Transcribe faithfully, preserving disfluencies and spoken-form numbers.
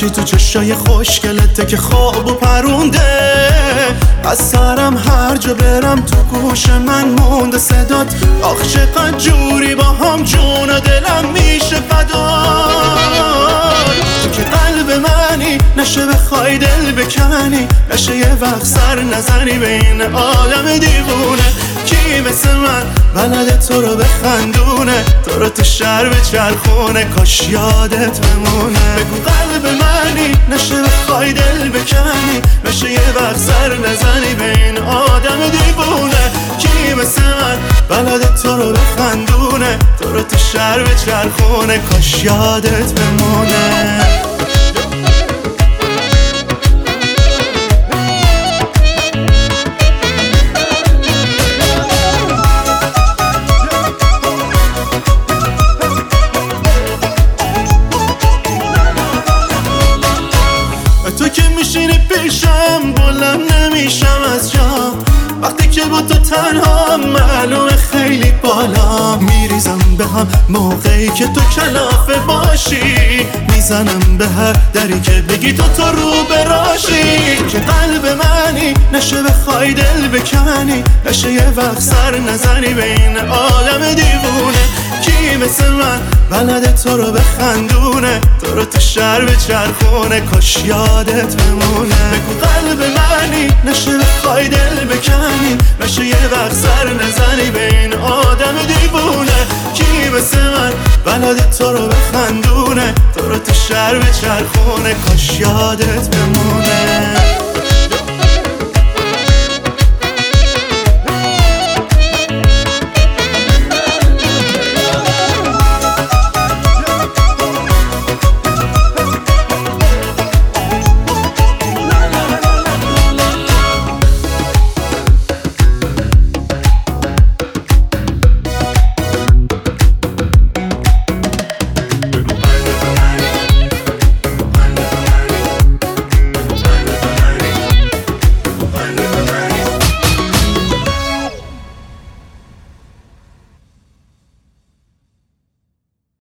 هرچی تو چشای خوشگلته که خواب و پرونده. از سرم هر جا برم تو گوش من مونده صدات. آخ چقدر جوری با هم جون و دلم میشه فدا. تو که قلب منی نشه بخوای دل بکنی، نشه یه وقت سر نزنی بین آدم دیوونه. کی مثل من بلده تو رو بخندونه، تو رو تو شهر بچرخونه، کاش یادت بمونه. بگو قلب منی نشه بخوای دل بکنی، نشه یه وقت سر نزنی بین آدم دیوونه. کی مثل من بلده تو رو بخندونه، تو رو تو شهر بچرخونه، کاش یادت بمونه. تو که میشینی پیشم بلند نمیشم از جام، وقتی که با تو تنها معلومه خیلی بالا. میریزم به هم موقعی که تو کلافه باشی، میزنم به هر دری که بگی تو تو رو براشی. که قلب منی نشه بخوای دل بکنی، نشه یه وقت سر نزنی بین آدم دیوونه. کی مثل من بلده تو رو بخندونه، تو رو تو شهر بچرخونه، کاش یادت بمونه. بگو قلب منی نشه بخوای دل بکنی، نشه یه وقت سر نزنی بین آدم دیوونه. کی مثل من بلده تو رو بخندونه، تو رو تو شهر بچرخونه، کاش یادت بمونه.